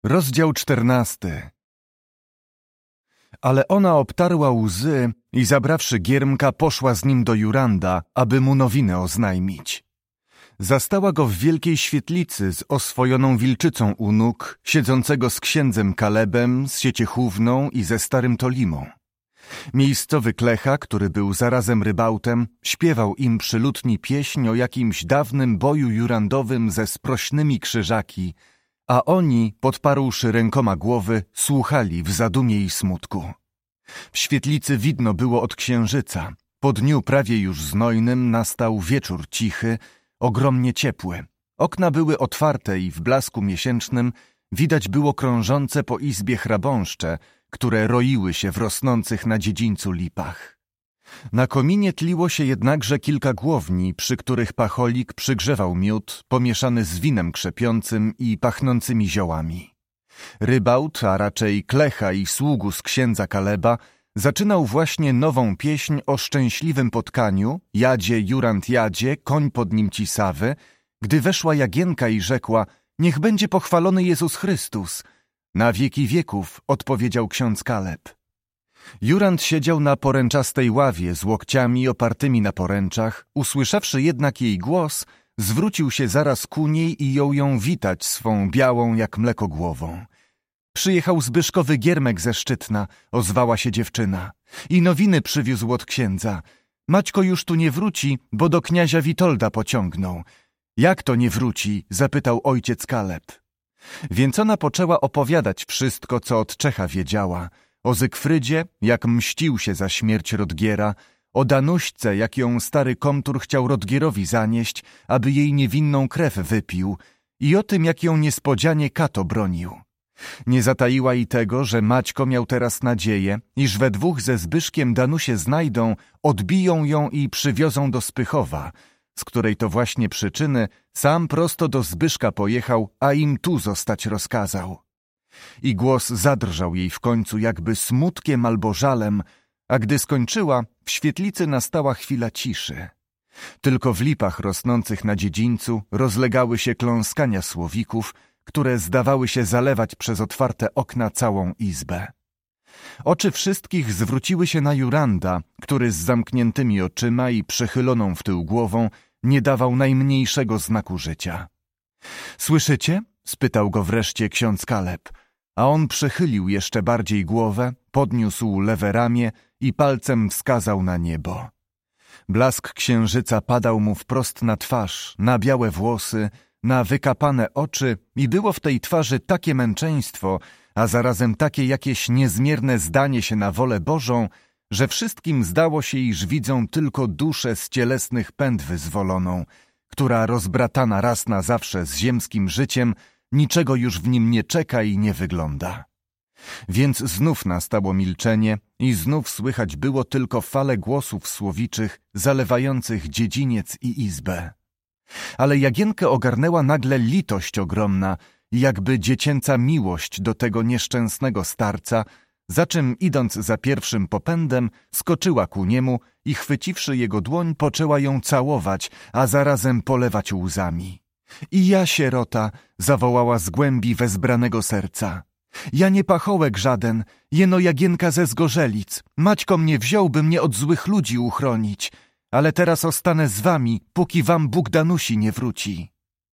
Rozdział 14. Ale ona obtarła łzy i zabrawszy Giermka, poszła z nim do Juranda, aby mu nowinę oznajmić. Zastała go w wielkiej świetlicy z oswojoną wilczycą u nóg, siedzącego z księdzem Kalebem, z Sieciechówną i ze starym Tolimą. Miejscowy klecha, który był zarazem rybałtem, śpiewał im przy lutni pieśń o jakimś dawnym boju jurandowym ze sprośnymi krzyżaki, a oni, podparłszy rękoma głowy, słuchali w zadumie i smutku. W świetlicy widno było od księżyca. Po dniu prawie już znojnym nastał wieczór cichy, ogromnie ciepły. Okna były otwarte i w blasku miesięcznym widać było krążące po izbie chrabąszcze, które roiły się w rosnących na dziedzińcu lipach. Na kominie tliło się jednakże kilka głowni, przy których pacholik przygrzewał miód, pomieszany z winem krzepiącym i pachnącymi ziołami. Rybałt, a raczej klecha i sługus księdza Kaleba, zaczynał właśnie nową pieśń o szczęśliwym potkaniu, jadzie Jurand jadzie, koń pod nim cisawy, gdy weszła Jagienka i rzekła: niech będzie pochwalony Jezus Chrystus. Na wieki wieków, odpowiedział ksiądz Kaleb. Jurand siedział na poręczastej ławie z łokciami opartymi na poręczach, usłyszawszy jednak jej głos, zwrócił się zaraz ku niej i jął ją witać swą białą jak mleko głową. Przyjechał Zbyszkowy Giermek ze Szczytna, ozwała się dziewczyna, i nowiny przywiózł od księdza. Maćko już tu nie wróci, bo do kniazia Witolda pociągnął. Jak to nie wróci? Zapytał ojciec Kaleb. Więc ona poczęła opowiadać wszystko, co od Czecha wiedziała. O Zygfrydzie, jak mścił się za śmierć Rodgiera, o Danuśce, jak ją stary komtur chciał Rodgierowi zanieść, aby jej niewinną krew wypił, i o tym, jak ją niespodzianie Kato bronił. Nie zataiła i tego, że Maćko miał teraz nadzieję, iż we dwóch ze Zbyszkiem Danusię znajdą, odbiją ją i przywiozą do Spychowa, z której to właśnie przyczyny sam prosto do Zbyszka pojechał, a im tu zostać rozkazał. I głos zadrżał jej w końcu jakby smutkiem albo żalem, a gdy skończyła, w świetlicy nastała chwila ciszy. Tylko w lipach rosnących na dziedzińcu rozlegały się kląskania słowików, które zdawały się zalewać przez otwarte okna całą izbę. Oczy wszystkich zwróciły się na Juranda, który z zamkniętymi oczyma i przechyloną w tył głową nie dawał najmniejszego znaku życia. Słyszycie? Spytał go wreszcie ksiądz Kaleb, a on przechylił jeszcze bardziej głowę, podniósł lewe ramię i palcem wskazał na niebo. Blask księżyca padał mu wprost na twarz, na białe włosy, na wykapane oczy i było w tej twarzy takie męczeństwo, a zarazem takie jakieś niezmierne zdanie się na wolę Bożą, że wszystkim zdało się, iż widzą tylko duszę z cielesnych pęd wyzwoloną, która rozbratana raz na zawsze z ziemskim życiem, niczego już w nim nie czeka i nie wygląda. Więc znów nastało milczenie i znów słychać było tylko fale głosów słowiczych zalewających dziedziniec i izbę. Ale Jagienkę ogarnęła nagle litość ogromna, jakby dziecięca miłość do tego nieszczęsnego starca, za czym idąc za pierwszym popędem skoczyła ku niemu i chwyciwszy jego dłoń poczęła ją całować, a zarazem polewać łzami. I ja, sierota, zawołała z głębi wezbranego serca. Ja nie pachołek żaden, jeno Jagienka ze Zgorzelic. Maćko mnie wziął, by mnie od złych ludzi uchronić, ale teraz ostanę z wami, póki wam Bóg Danusi nie wróci.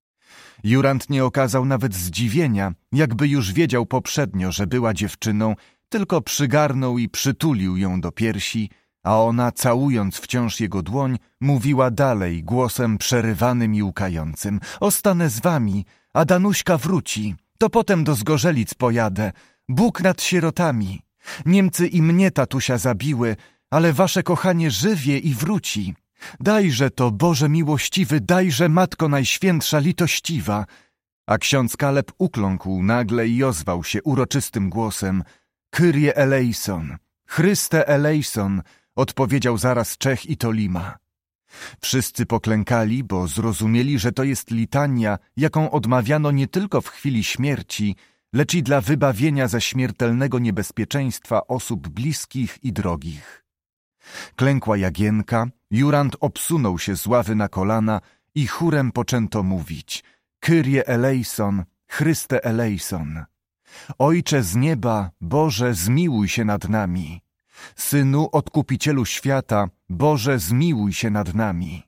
Jurand nie okazał nawet zdziwienia, jakby już wiedział poprzednio, że była dziewczyną, tylko przygarnął i przytulił ją do piersi, a ona, całując wciąż jego dłoń, mówiła dalej głosem przerywanym i łkającym. Ostanę z wami, a Danuśka wróci, to potem do Zgorzelic pojadę. Bóg nad sierotami. Niemcy i mnie, tatusia, zabiły, ale wasze kochanie żywie i wróci. Dajże to, Boże miłościwy, dajże, Matko Najświętsza litościwa. A ksiądz Kaleb ukląkł nagle i ozwał się uroczystym głosem. Kyrie eleison, Chryste eleison, odpowiedział zaraz Czech i Tolima. Wszyscy poklękali, bo zrozumieli, że to jest litania, jaką odmawiano nie tylko w chwili śmierci, lecz i dla wybawienia ze śmiertelnego niebezpieczeństwa osób bliskich i drogich. Klękła Jagienka, Jurand obsunął się z ławy na kolana i chórem poczęto mówić: Kyrie eleison, Chryste eleison. Ojcze z nieba, Boże, zmiłuj się nad nami. Synu, Odkupicielu świata, Boże, zmiłuj się nad nami.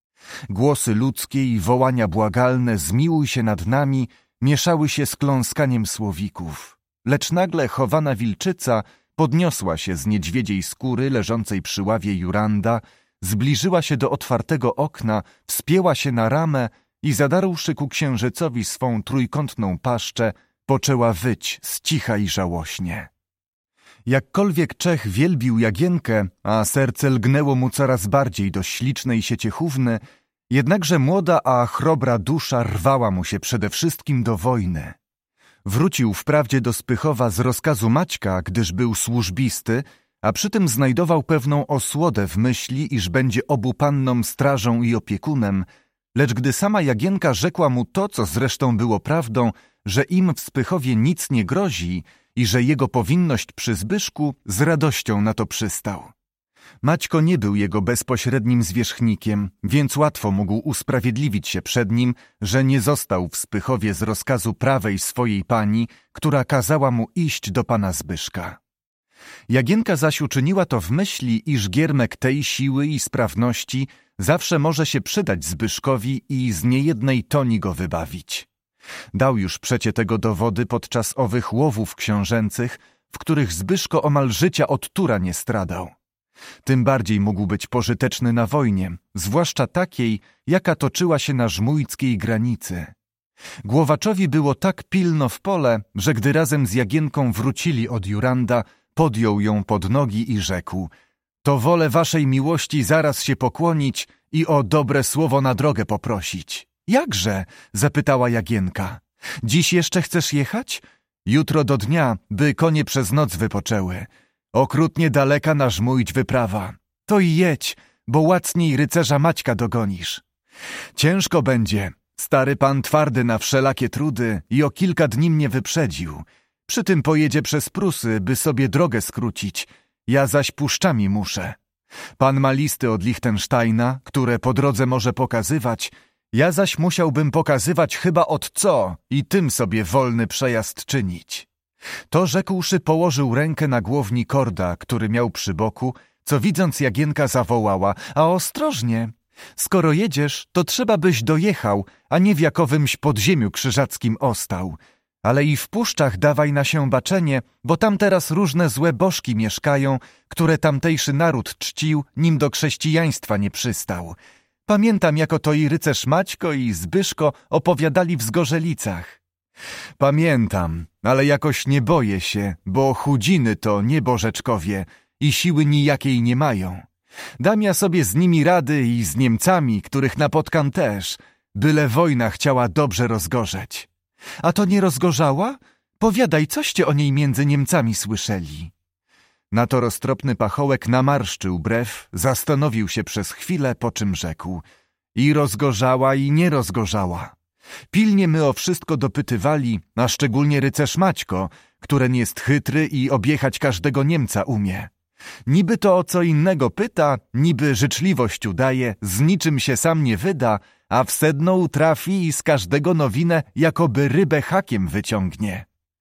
Głosy ludzkie i wołania błagalne, zmiłuj się nad nami, mieszały się z kląskaniem słowików. Lecz nagle chowana wilczyca podniosła się z niedźwiedziej skóry leżącej przy ławie Juranda, zbliżyła się do otwartego okna, wspięła się na ramę i zadarłszy ku księżycowi swą trójkątną paszczę, poczęła wyć z cicha i żałośnie. Jakkolwiek Czech wielbił Jagienkę, a serce lgnęło mu coraz bardziej do ślicznej sieciechówny, jednakże młoda, a chrobra dusza rwała mu się przede wszystkim do wojny. Wrócił wprawdzie do Spychowa z rozkazu Maćka, gdyż był służbisty, a przy tym znajdował pewną osłodę w myśli, iż będzie obu pannom strażą i opiekunem, lecz gdy sama Jagienka rzekła mu to, co zresztą było prawdą, że im w Spychowie nic nie grozi i że jego powinność przy Zbyszku, z radością na to przystał. Maćko nie był jego bezpośrednim zwierzchnikiem, więc łatwo mógł usprawiedliwić się przed nim, że nie został w Spychowie z rozkazu prawej swojej pani, która kazała mu iść do pana Zbyszka. Jagienka zaś uczyniła to w myśli, iż giermek tej siły i sprawności zawsze może się przydać Zbyszkowi i z niejednej toni go wybawić. Dał już przecie tego dowody podczas owych łowów książęcych, w których Zbyszko omal życia od tura nie stradał. Tym bardziej mógł być pożyteczny na wojnie, zwłaszcza takiej, jaka toczyła się na żmujckiej granicy. Głowaczowi było tak pilno w pole, że gdy razem z Jagienką wrócili od Juranda, podjął ją pod nogi i rzekł: to wolę waszej miłości zaraz się pokłonić i o dobre słowo na drogę poprosić. Jakże? Zapytała Jagienka. Dziś jeszcze chcesz jechać? Jutro do dnia, by konie przez noc wypoczęły. Okrutnie daleka na Żmujć wyprawa. To i jedź, bo łacniej rycerza Maćka dogonisz. Ciężko będzie. Stary pan twardy na wszelakie trudy i o kilka dni mnie wyprzedził. Przy tym pojedzie przez Prusy, by sobie drogę skrócić. Ja zaś puszczami muszę. Pan ma listy od Lichtensteina, które po drodze może pokazywać. Ja zaś musiałbym pokazywać chyba od co i tym sobie wolny przejazd czynić. To rzekłszy, położył rękę na głowni Korda, który miał przy boku, co widząc Jagienka zawołała: a ostrożnie! Skoro jedziesz, to trzeba byś dojechał, a nie w jakowymś podziemiu krzyżackim ostał. Ale i w puszczach dawaj na się baczenie, bo tam teraz różne złe bożki mieszkają, które tamtejszy naród czcił, nim do chrześcijaństwa nie przystał. Pamiętam, jako to i rycerz Maćko i Zbyszko opowiadali w Zgorzelicach. Pamiętam, ale jakoś nie boję się, bo chudziny to nie bożeczkowie i siły nijakiej nie mają. Dam ja sobie z nimi rady i z Niemcami, których napotkam też, byle wojna chciała dobrze rozgorzeć. A to nie rozgorzała? Powiadaj, coście o niej między Niemcami słyszeli. Na to roztropny pachołek namarszczył brew, zastanowił się przez chwilę, po czym rzekł: i rozgorzała, i nie rozgorzała. Pilnie my o wszystko dopytywali, a szczególnie rycerz Maćko, któren jest chytry i objechać każdego Niemca umie. Niby to o co innego pyta, niby życzliwość udaje, z niczym się sam nie wyda, a w sedno utrafi i z każdego nowinę jakoby rybę hakiem wyciągnie.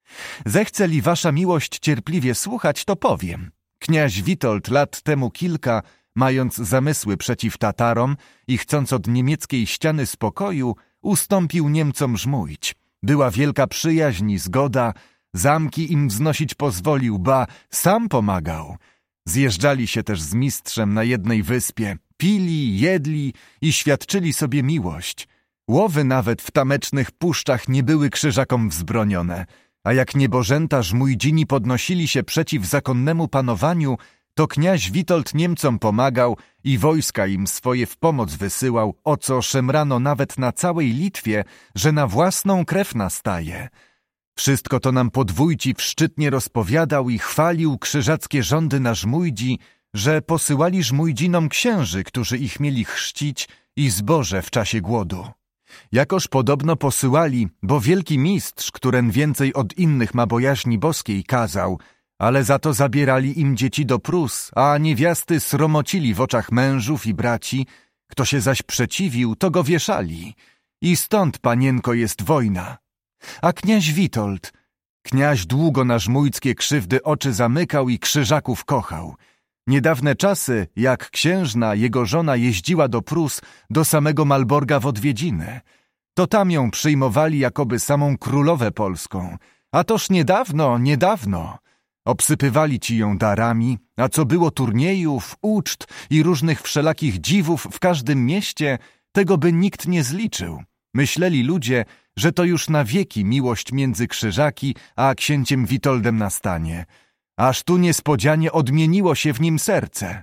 Zechce li wasza miłość cierpliwie słuchać, to powiem. Kniaź Witold lat temu kilka, mając zamysły przeciw Tatarom i chcąc od niemieckiej ściany spokoju, ustąpił Niemcom Żmujć. Była wielka przyjaźń i zgoda, zamki im wznosić pozwolił, ba, sam pomagał. Zjeżdżali się też z mistrzem na jednej wyspie, pili, jedli i świadczyli sobie miłość. Łowy nawet w tamecznych puszczach nie były krzyżakom wzbronione, a jak niebożęta żmujdzini podnosili się przeciw zakonnemu panowaniu, to kniaź Witold Niemcom pomagał i wojska im swoje w pomoc wysyłał, o co szemrano nawet na całej Litwie, że na własną krew nastaje. Wszystko to nam podwójci szczytnie rozpowiadał i chwalił krzyżackie rządy na Żmujdzi, że posyłali Żmujdzinom księży, którzy ich mieli chrzcić, i zboże w czasie głodu. Jakoż podobno posyłali, bo wielki mistrz, któren więcej od innych ma bojaźni boskiej, kazał, ale za to zabierali im dzieci do Prus, a niewiasty sromocili w oczach mężów i braci, kto się zaś przeciwił, to go wieszali. I stąd, panienko, jest wojna. A kniaź Witold, Kniaź długo na żmujckie krzywdy oczy zamykał i krzyżaków kochał. Niedawne czasy, jak księżna, jego żona jeździła do Prus, do samego Malborga w odwiedziny. To tam ją przyjmowali jakoby samą królowę polską. A toż niedawno. Obsypywali ci ją darami, a co było turniejów, uczt i różnych wszelakich dziwów w każdym mieście, tego by nikt nie zliczył. Myśleli ludzie, że to już na wieki miłość między Krzyżaki a księciem Witoldem nastanie. Aż tu niespodzianie odmieniło się w nim serce.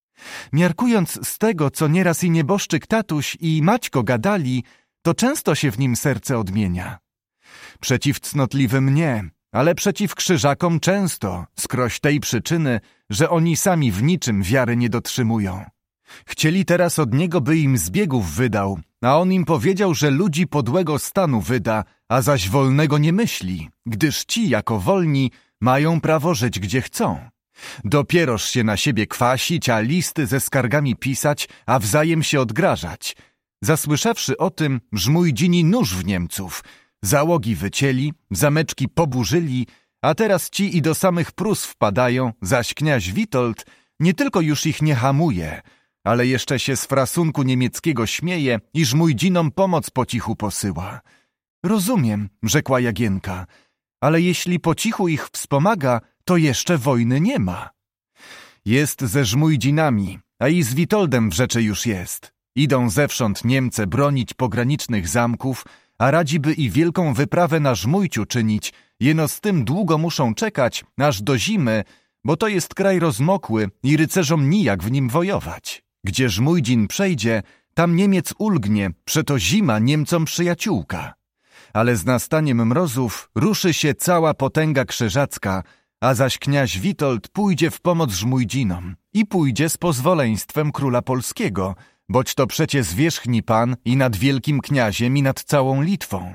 Miarkując z tego, co nieraz i nieboszczyk tatuś i Maćko gadali, to często się w nim serce odmienia. Przeciw cnotliwym nie, ale przeciw Krzyżakom często, skroś tej przyczyny, że oni sami w niczym wiary nie dotrzymują. Chcieli teraz od niego, by im zbiegów wydał, a on im powiedział, że ludzi podłego stanu wyda, a zaś wolnego nie myśli, gdyż ci, jako wolni, mają prawo żyć gdzie chcą. Dopieroż się na siebie kwasić, a listy ze skargami pisać, a wzajem się odgrażać. Zasłyszawszy o tym, żmujdzini nóż w Niemców, załogi wycięli, zameczki poburzyli, a teraz ci i do samych Prus wpadają, zaś kniaź Witold nie tylko już ich nie hamuje, ale jeszcze się z frasunku niemieckiego śmieje i żmujdzinom pomoc po cichu posyła. Rozumiem, rzekła Jagienka, ale jeśli po cichu ich wspomaga, to jeszcze wojny nie ma. Jest ze żmujdzinami, a i z Witoldem w rzeczy już jest. Idą zewsząd Niemce bronić pogranicznych zamków, a radzi by i wielką wyprawę na Żmujciu czynić, jeno z tym długo muszą czekać, aż do zimy, bo to jest kraj rozmokły i rycerzom nijak w nim wojować. Gdzie Żmujdzin przejdzie, tam Niemiec ulgnie, przeto zima Niemcom przyjaciółka. Ale z nastaniem mrozów ruszy się cała potęga krzyżacka, a zaś kniaź Witold pójdzie w pomoc Żmujdzinom i pójdzie z pozwoleństwem króla polskiego, boć to przecie zwierzchni pan i nad wielkim kniaziem i nad całą Litwą.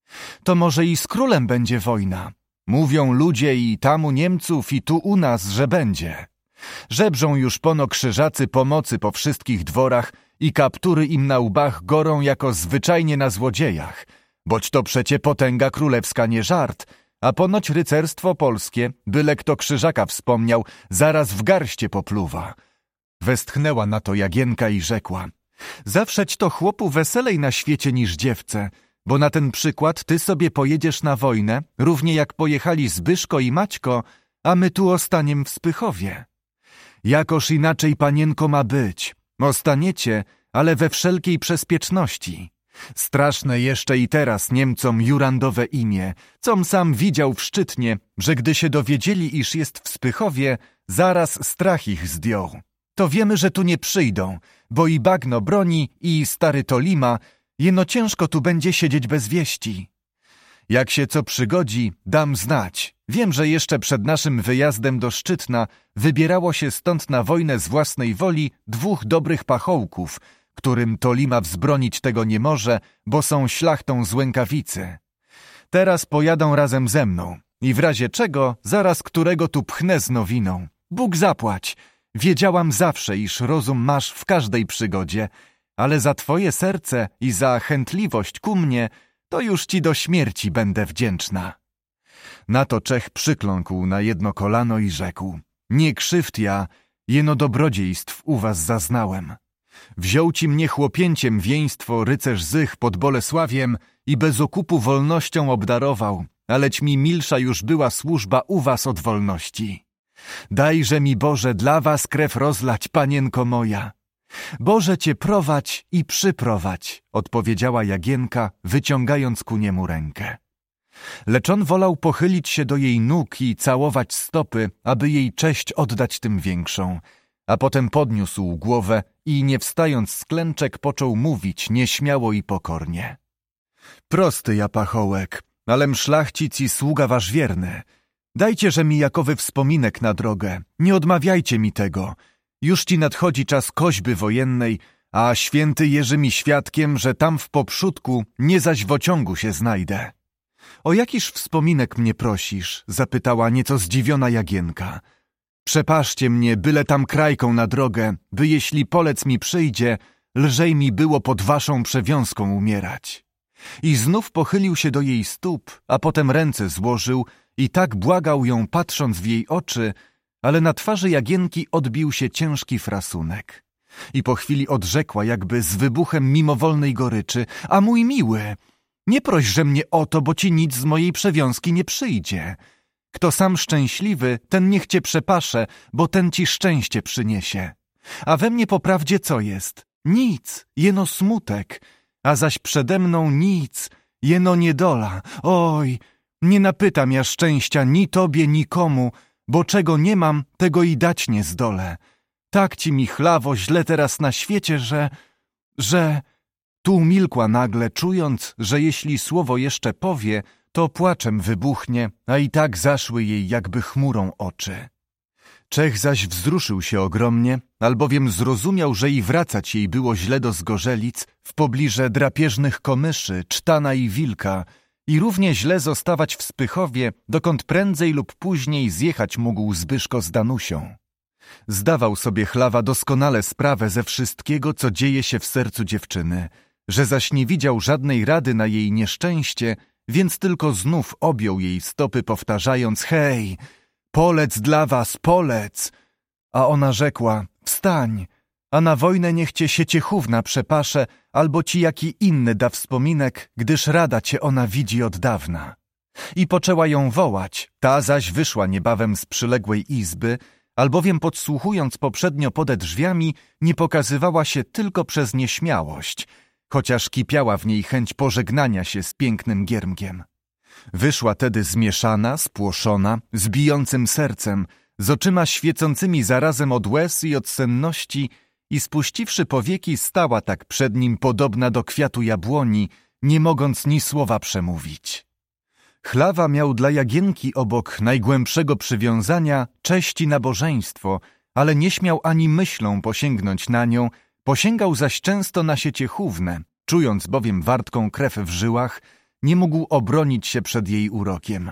To może i z królem będzie wojna. Mówią ludzie i tam u Niemców i tu u nas, że będzie. Żebrzą już pono krzyżacy pomocy po wszystkich dworach i kaptury im na łbach gorą jako zwyczajnie na złodziejach, boć to przecie potęga królewska nie żart, a ponoć rycerstwo polskie, byle kto Krzyżaka wspomniał, zaraz w garście popluwa. Westchnęła na to Jagienka i rzekła: zawszeć to chłopu weselej na świecie niż dziewce, bo na ten przykład ty sobie pojedziesz na wojnę, równie jak pojechali Zbyszko i Maćko, a my tu ostaniem w Spychowie. Jakoż inaczej, panienko, ma być. Ostaniecie, ale we wszelkiej bezpieczności. Straszne jeszcze i teraz Niemcom Jurandowe imię, com sam widział w Szczytnie, że gdy się dowiedzieli, iż jest w Spychowie, zaraz strach ich zdjął. To wiemy, że tu nie przyjdą, bo i bagno broni, i stary Tolima, jeno ciężko tu będzie siedzieć bez wieści. Jak się co przygodzi, dam znać. Wiem, że jeszcze przed naszym wyjazdem do Szczytna wybierało się stąd na wojnę z własnej woli 2 dobrych pachołków, którym Tolima wzbronić tego nie może, bo są szlachtą z Łękawicy. Teraz pojadą razem ze mną i w razie czego zaraz którego tu pchnę z nowiną. Bóg zapłać! Wiedziałam zawsze, iż rozum masz w każdej przygodzie, ale za twoje serce i za chętliwość ku mnie to już ci do śmierci będę wdzięczna. Na to Czech przykląkł na jedno kolano i rzekł: nie krzywd ja, jeno dobrodziejstw u was zaznałem. Wziął ci mnie chłopięciem wieństwo rycerz Zych pod Bolesławiem i bez okupu wolnością obdarował, aleć mi milsza już była służba u was od wolności. Dajże mi, Boże, dla was krew rozlać, panienko moja. Boże cię prowadź i przyprowadź, odpowiedziała Jagienka, wyciągając ku niemu rękę. Lecz on wolał pochylić się do jej nóg i całować stopy, aby jej cześć oddać tym większą, a potem podniósł głowę i nie wstając z klęczek począł mówić nieśmiało i pokornie. Prosty ja pachołek, alem szlachcic i sługa wasz wierny. Dajcieże mi jakowy wspominek na drogę, nie odmawiajcie mi tego. Już ci nadchodzi czas koźby wojennej, a święty Jerzy mi świadkiem, że tam w poprzódku, nie zaś w ociągu się znajdę. O jakiż wspominek mnie prosisz? Zapytała nieco zdziwiona Jagienka. Przepaszcie mnie, byle tam krajką na drogę, by jeśli polec mi przyjdzie, lżej mi było pod waszą przewiązką umierać. I znów pochylił się do jej stóp, a potem ręce złożył i tak błagał ją, patrząc w jej oczy, ale na twarzy Jagienki odbił się ciężki frasunek. I po chwili odrzekła, jakby z wybuchem mimowolnej goryczy: a mój miły, nie prośże mnie o to, bo ci nic z mojej przewiązki nie przyjdzie. Kto sam szczęśliwy, ten niech cię przepasze, bo ten ci szczęście przyniesie. A we mnie poprawdzie co jest? Nic, jeno smutek, a zaś przede mną nic, jeno niedola. Oj, nie napytam ja szczęścia ni tobie, nikomu, bo czego nie mam, tego i dać nie zdolę. Tak ci mi chlawo źle teraz na świecie, że... Tu umilkła nagle, czując, że jeśli słowo jeszcze powie, to płaczem wybuchnie, a i tak zaszły jej jakby chmurą oczy. Czech zaś wzruszył się ogromnie, albowiem zrozumiał, że i wracać jej było źle do Zgorzelic, w pobliże drapieżnych komyszy, cztana i wilka, i równie źle zostawać w Spychowie, dokąd prędzej lub później zjechać mógł Zbyszko z Danusią. Zdawał sobie Chlawa doskonale sprawę ze wszystkiego, co dzieje się w sercu dziewczyny, że zaś nie widział żadnej rady na jej nieszczęście, więc tylko znów objął jej stopy, powtarzając: hej, polec dla was, polec! A ona rzekła: wstań, a na wojnę niech cię Sieciechówna przepasze, albo ci jaki inny da wspominek, gdyż rada cię ona widzi od dawna. I poczęła ją wołać, ta zaś wyszła niebawem z przyległej izby, albowiem podsłuchując poprzednio pode drzwiami, nie pokazywała się tylko przez nieśmiałość, chociaż kipiała w niej chęć pożegnania się z pięknym Giermkiem. Wyszła tedy zmieszana, spłoszona, z bijącym sercem, z oczyma świecącymi zarazem od łez i od senności, i spuściwszy powieki, stała tak przed nim podobna do kwiatu jabłoni, nie mogąc ni słowa przemówić. Chlawa miał dla Jagienki obok najgłębszego przywiązania cześć i nabożeństwo, ale nie śmiał ani myślą posięgnąć na nią, posięgał zaś często na Sieciechównę, czując bowiem wartką krew w żyłach, nie mógł obronić się przed jej urokiem.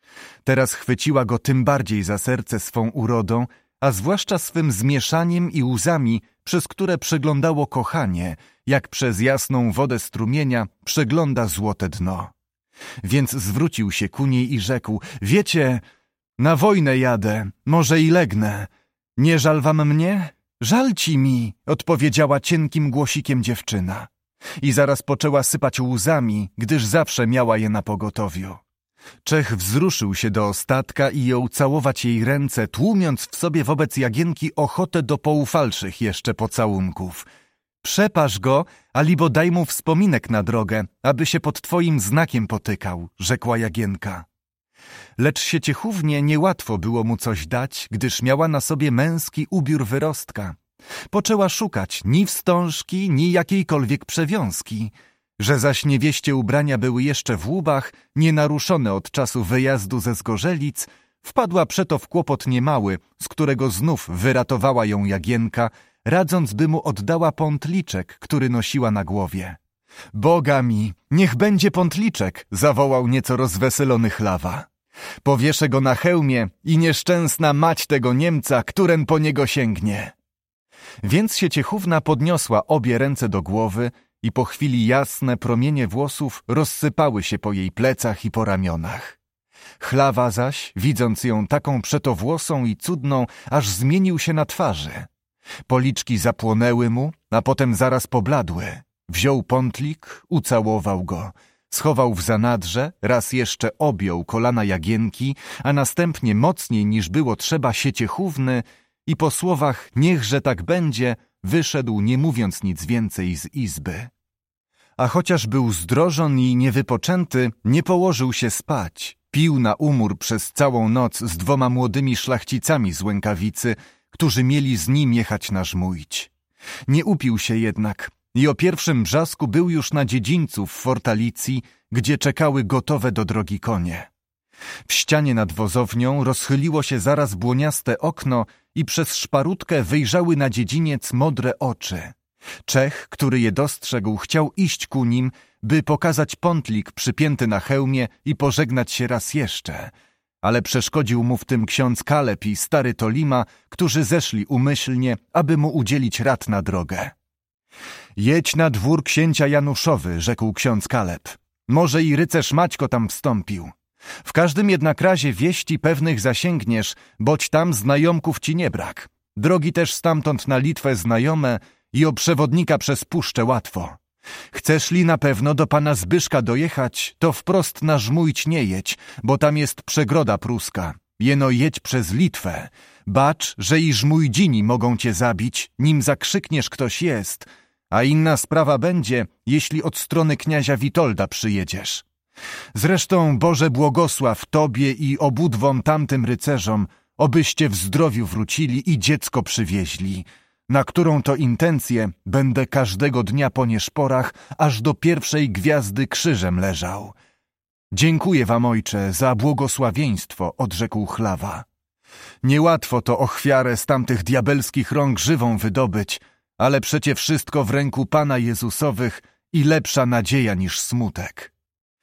Teraz chwyciła go tym bardziej za serce swą urodą, a zwłaszcza swym zmieszaniem i łzami, przez które przeglądało kochanie, jak przez jasną wodę strumienia przegląda złote dno. Więc zwrócił się ku niej i rzekł: wiecie, na wojnę jadę, może i legnę. Nie żal wam mnie? Żal ci mi, odpowiedziała cienkim głosikiem dziewczyna. I zaraz poczęła sypać łzami, gdyż zawsze miała je na pogotowiu. Czech wzruszył się do ostatka i jął całować jej ręce, tłumiąc w sobie wobec Jagienki ochotę do poufalszych jeszcze pocałunków. Przepasz go, alibo daj mu wspominek na drogę, aby się pod twoim znakiem potykał, rzekła Jagienka. Lecz Sieciechównie niełatwo było mu coś dać, gdyż miała na sobie męski ubiór wyrostka. Poczęła szukać ni wstążki, ni jakiejkolwiek przewiązki. Że zaś niewieście ubrania były jeszcze w łubach, nienaruszone od czasu wyjazdu ze Zgorzelic, wpadła przeto w kłopot niemały, z którego znów wyratowała ją Jagienka, radząc, by mu oddała pątliczek, który nosiła na głowie. Boga mi, niech będzie pątliczek, zawołał nieco rozweselony Chlawa. Powieszę go na hełmie i nieszczęsna mać tego Niemca, któren po niego sięgnie. Więc Sieciechówna podniosła obie ręce do głowy i po chwili jasne promienie włosów rozsypały się po jej plecach i po ramionach. Chlawa zaś, widząc ją taką przetowłosą i cudną, aż zmienił się na twarzy. Policzki zapłonęły mu, a potem zaraz pobladły. Wziął pątlik, ucałował go, schował w zanadrze, raz jeszcze objął kolana Jagienki, a następnie mocniej niż było trzeba Sieciechówny i po słowach niechże tak będzie, wyszedł, nie mówiąc nic więcej, z izby. A chociaż był zdrożon i niewypoczęty, nie położył się spać. Pił na umór przez całą noc z 2 młodymi szlachcicami z Łękawicy, którzy mieli z nim jechać na Żmójć. Nie upił się jednak i o pierwszym brzasku był już na dziedzińcu w Fortalicji, gdzie czekały gotowe do drogi konie. W ścianie nad wozownią rozchyliło się zaraz błoniaste okno i przez szparutkę wyjrzały na dziedziniec modre oczy. Czech, który je dostrzegł, chciał iść ku nim, by pokazać pątlik przypięty na hełmie i pożegnać się raz jeszcze, ale przeszkodził mu w tym ksiądz Kaleb i stary Tolima, którzy zeszli umyślnie, aby mu udzielić rad na drogę. Jedź na dwór księcia Januszowy, rzekł ksiądz Kaleb. Może i rycerz Maćko tam wstąpił. W każdym jednak razie wieści pewnych zasięgniesz, boć tam znajomków ci nie brak. Drogi też stamtąd na Litwę znajome i o przewodnika przez puszczę łatwo. Chcesz li na pewno do pana Zbyszka dojechać, to wprost na Żmujć nie jedź, bo tam jest przegroda pruska. Jeno jedź przez Litwę. Bacz, że i Żmujdzini mogą cię zabić, nim zakrzykniesz ktoś jest, a inna sprawa będzie, jeśli od strony kniazia Witolda przyjedziesz. Zresztą Boże błogosław tobie i obudwom tamtym rycerzom, obyście w zdrowiu wrócili i dziecko przywieźli, na którą to intencję będę każdego dnia po nieszporach, aż do pierwszej gwiazdy krzyżem leżał. Dziękuję wam, ojcze, za błogosławieństwo, odrzekł Chlawa. Niełatwo to ofiarę z tamtych diabelskich rąk żywą wydobyć, ale przecie wszystko w ręku Pana Jezusowych i lepsza nadzieja niż smutek.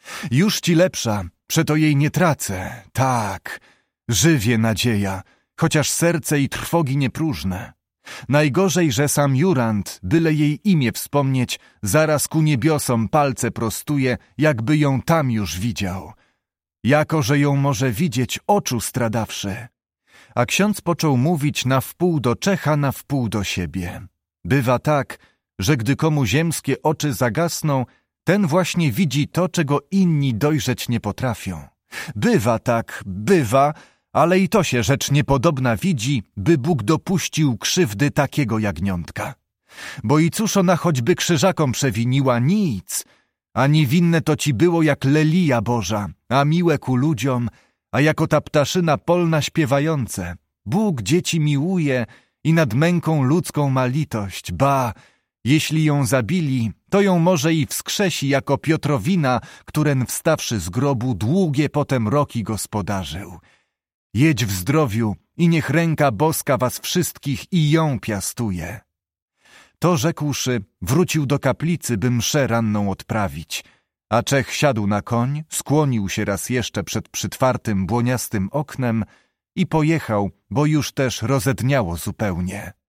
Już ci lepsza, przeto jej nie tracę, tak, żywie nadzieja, chociaż serce i trwogi niepróżne. Najgorzej, że sam Jurand, byle jej imię wspomnieć, zaraz ku niebiosom palce prostuje, jakby ją tam już widział. Jako, że ją może widzieć oczu stradawszy. A ksiądz począł mówić na wpół do Czecha, na wpół do siebie. Bywa tak, że gdy komu ziemskie oczy zagasną, ten właśnie widzi to, czego inni dojrzeć nie potrafią. Bywa tak, bywa, ale i to się rzecz niepodobna widzi, by Bóg dopuścił krzywdy takiego jagniątka. Bo i cóż ona choćby krzyżakom przewiniła, nic, ani winne to ci było jak lelija Boża, a miłe ku ludziom, a jako ta ptaszyna polna śpiewające. Bóg dzieci miłuje i nad męką ludzką ma litość, ba, jeśli ją zabili, to ją może i wskrzesi jako Piotrowina, któren wstawszy z grobu długie potem roki gospodarzył. Jedź w zdrowiu i niech ręka boska was wszystkich i ją piastuje. To rzekłszy, wrócił do kaplicy, by mszę ranną odprawić, a Czech siadł na koń, skłonił się raz jeszcze przed przytwartym błoniastym oknem i pojechał, bo już też rozedniało zupełnie.